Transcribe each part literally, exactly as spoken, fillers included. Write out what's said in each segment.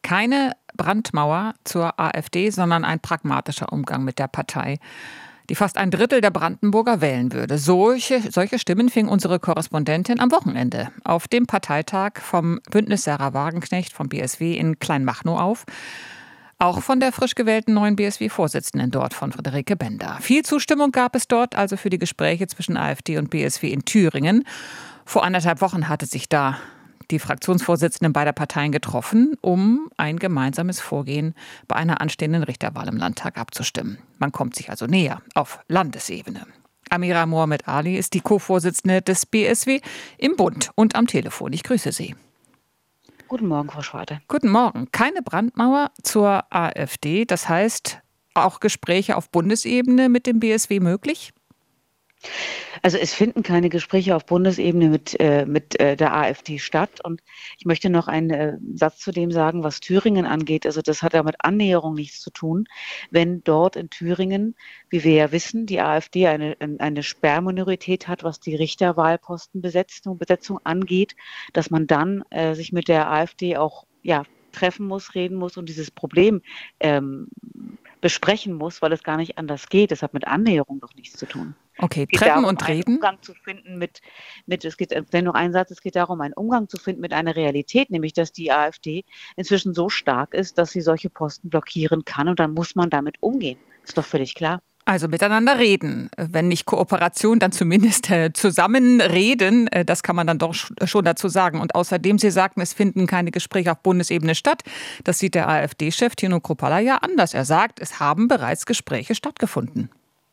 Keine Brandmauer zur AfD, sondern ein pragmatischer Umgang mit der Partei, die fast ein Drittel der Brandenburger wählen würde. Solche, solche Stimmen fing unsere Korrespondentin am Wochenende auf dem Parteitag vom Bündnis Sahra Wagenknecht vom B S W in Kleinmachnow auf. Auch von der frisch gewählten neuen B S W-Vorsitzenden dort, von Friederike Bender. Viel Zustimmung gab es dort also für die Gespräche zwischen AfD und B S W in Thüringen. Vor anderthalb Wochen hatte sich da die Fraktionsvorsitzenden beider Parteien getroffen, um ein gemeinsames Vorgehen bei einer anstehenden Richterwahl im Landtag abzustimmen. Man kommt sich also näher auf Landesebene. Amira Mohamed Ali ist die Co-Vorsitzende des B S W im Bund und am Telefon. Ich grüße Sie. Guten Morgen, Frau Schwarte. Guten Morgen. Keine Brandmauer zur AfD. Das heißt, auch Gespräche auf Bundesebene mit dem B S W möglich? Also es finden keine Gespräche auf Bundesebene mit, äh, mit äh, der AfD statt. Und ich möchte noch einen äh, Satz zu dem sagen, was Thüringen angeht. Also das hat ja mit Annäherung nichts zu tun. Wenn dort in Thüringen, wie wir ja wissen, die AfD eine, eine Sperrminorität hat, was die Richterwahlpostenbesetzung Besetzung angeht, dass man dann äh, sich mit der AfD auch ja, treffen muss, reden muss und dieses Problem ähm, besprechen muss, weil es gar nicht anders geht. Das hat mit Annäherung doch nichts zu tun. Okay, treffen darum, und reden. Einen Umgang zu finden mit, mit es geht, wenn nur ein Satz, es geht darum, einen Umgang zu finden mit einer Realität, nämlich, dass die AfD inzwischen so stark ist, dass sie solche Posten blockieren kann und dann muss man damit umgehen. Ist doch völlig klar. Also miteinander reden. Wenn nicht Kooperation, dann zumindest äh, zusammen reden. Äh, das kann man dann doch sch- schon dazu sagen. Und außerdem, Sie sagten, es finden keine Gespräche auf Bundesebene statt. Das sieht der AfD-Chef Tino Kruppalla ja anders. Er sagt, es haben bereits Gespräche stattgefunden.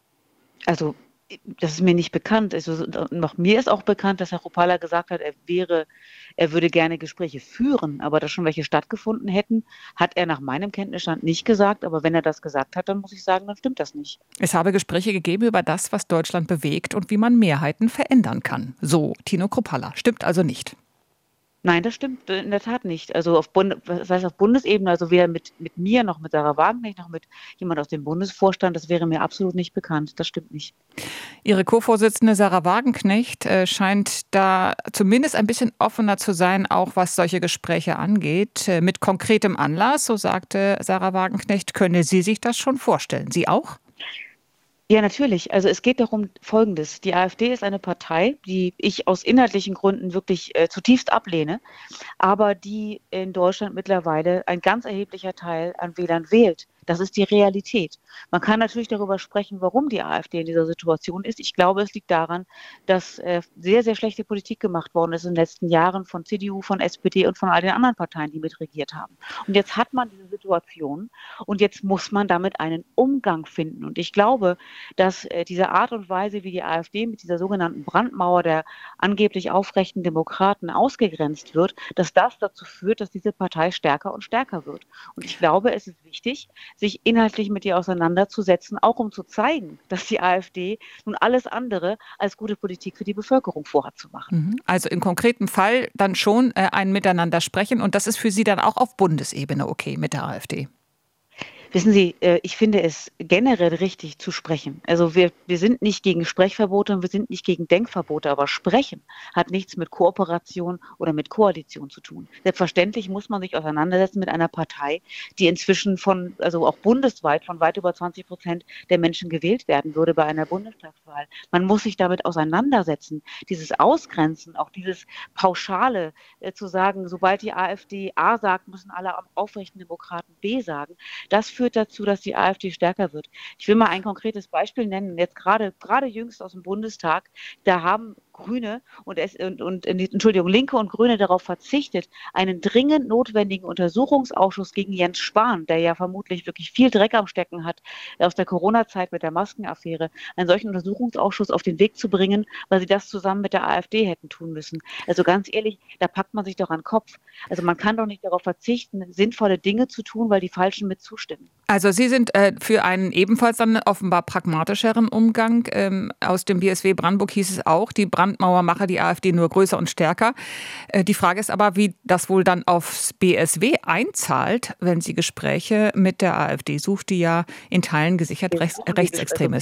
Also das ist mir nicht bekannt. Also, noch mir ist auch bekannt, dass Herr Kruppalla gesagt hat, er wäre, er würde gerne Gespräche führen, aber dass schon welche stattgefunden hätten, hat er nach meinem Kenntnisstand nicht gesagt. Aber wenn er das gesagt hat, dann muss ich sagen, dann stimmt das nicht. Es habe Gespräche gegeben über das, was Deutschland bewegt und wie man Mehrheiten verändern kann. So Tino Kruppalla. Stimmt also nicht. Nein, das stimmt in der Tat nicht. Also auf, Bund, das heißt auf Bundesebene, also weder mit, mit mir noch mit Sahra Wagenknecht noch mit jemand aus dem Bundesvorstand, das wäre mir absolut nicht bekannt. Das stimmt nicht. Ihre Co-Vorsitzende Sahra Wagenknecht äh, scheint da zumindest ein bisschen offener zu sein, auch was solche Gespräche angeht. Äh, mit konkretem Anlass, so sagte Sahra Wagenknecht, könne sie sich das schon vorstellen. Sie auch? Ja, natürlich. Also es geht darum Folgendes. Die AfD ist eine Partei, die ich aus inhaltlichen Gründen wirklich äh, zutiefst ablehne, aber die in Deutschland mittlerweile ein ganz erheblicher Teil an Wählern wählt. Das ist die Realität. Man kann natürlich darüber sprechen, warum die AfD in dieser Situation ist. Ich glaube, es liegt daran, dass äh, sehr, sehr schlechte Politik gemacht worden ist in den letzten Jahren von C D U, von S P D und von all den anderen Parteien, die mitregiert haben. Und jetzt hat man diese Situation und jetzt muss man damit einen Umgang finden. Und ich glaube, dass äh, diese Art und Weise, wie die AfD mit dieser sogenannten Brandmauer der angeblich aufrechten Demokraten ausgegrenzt wird, dass das dazu führt, dass diese Partei stärker und stärker wird. Und ich glaube, es ist wichtig, sich inhaltlich mit ihr auseinanderzusetzen, auch um zu zeigen, dass die AfD nun alles andere als gute Politik für die Bevölkerung vorhat zu machen. Also im konkreten Fall dann schon äh, ein Miteinander sprechen und das ist für Sie dann auch auf Bundesebene okay mit der AfD? Wissen Sie, ich finde es generell richtig zu sprechen. Also wir, wir sind nicht gegen Sprechverbote und wir sind nicht gegen Denkverbote, aber Sprechen hat nichts mit Kooperation oder mit Koalition zu tun. Selbstverständlich muss man sich auseinandersetzen mit einer Partei, die inzwischen von, also auch bundesweit von weit über zwanzig Prozent der Menschen gewählt werden würde bei einer Bundestagswahl. Man muss sich damit auseinandersetzen. Dieses Ausgrenzen, auch dieses Pauschale äh, zu sagen, sobald die AfD A sagt, müssen alle aufrechten Demokraten B sagen, das führt dazu, dass die AfD stärker wird. Ich will mal ein konkretes Beispiel nennen. Jetzt gerade, gerade jüngst aus dem Bundestag, da haben Grüne und, es, und, und Entschuldigung, Linke und Grüne darauf verzichtet, einen dringend notwendigen Untersuchungsausschuss gegen Jens Spahn, der ja vermutlich wirklich viel Dreck am Stecken hat aus der Corona-Zeit mit der Maskenaffäre, einen solchen Untersuchungsausschuss auf den Weg zu bringen, weil sie das zusammen mit der AfD hätten tun müssen. Also ganz ehrlich, da packt man sich doch an den Kopf. Also man kann doch nicht darauf verzichten, sinnvolle Dinge zu tun, weil die Falschen mit zustimmen. Also Sie sind äh, für einen ebenfalls dann offenbar pragmatischeren Umgang. Ähm, aus dem B S W Brandenburg hieß es auch, die Brandmauer mache die AfD nur größer und stärker. Äh, die Frage ist aber, wie das wohl dann aufs B S W einzahlt, wenn sie Gespräche mit der AfD sucht, die ja in Teilen gesichert rechts, rechtsextrem ist.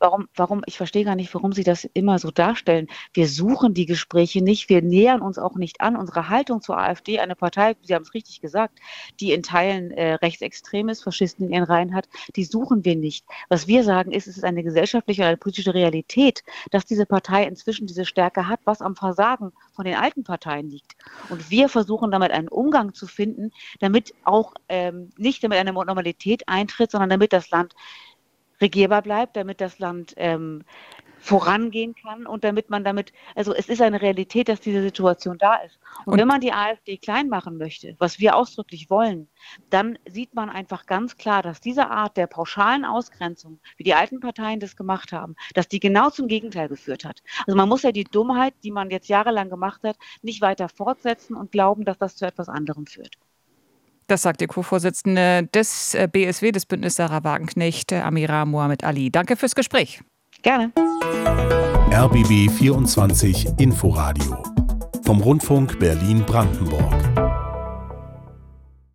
warum, warum, ich verstehe gar nicht, warum Sie das immer so darstellen. Wir suchen die Gespräche nicht, wir nähern uns auch nicht an. Unsere Haltung zur AfD, eine Partei, Sie haben es richtig gesagt, die in Teilen äh, rechtsextrem ist, Faschisten in ihren Reihen hat, die suchen wir nicht. Was wir sagen ist, es ist eine gesellschaftliche oder eine politische Realität, dass diese Partei inzwischen diese Stärke hat, was am Versagen von den alten Parteien liegt. Und wir versuchen damit einen Umgang zu finden, damit auch ähm, nicht damit eine Normalität eintritt, sondern damit das Land regierbar bleibt, damit das Land ähm, vorangehen kann und damit man damit, also es ist eine Realität, dass diese Situation da ist. Und, und wenn man die AfD klein machen möchte, was wir ausdrücklich wollen, dann sieht man einfach ganz klar, dass diese Art der pauschalen Ausgrenzung, wie die alten Parteien das gemacht haben, dass die genau zum Gegenteil geführt hat. Also man muss ja die Dummheit, die man jetzt jahrelang gemacht hat, nicht weiter fortsetzen und glauben, dass das zu etwas anderem führt. Das sagt die Co-Vorsitzende des B S W, des Bündnis Sarah Wagenknecht, Amira Mohamed Ali. Danke fürs Gespräch. Gerne. R B B vierundzwanzig Inforadio vom Rundfunk Berlin-Brandenburg.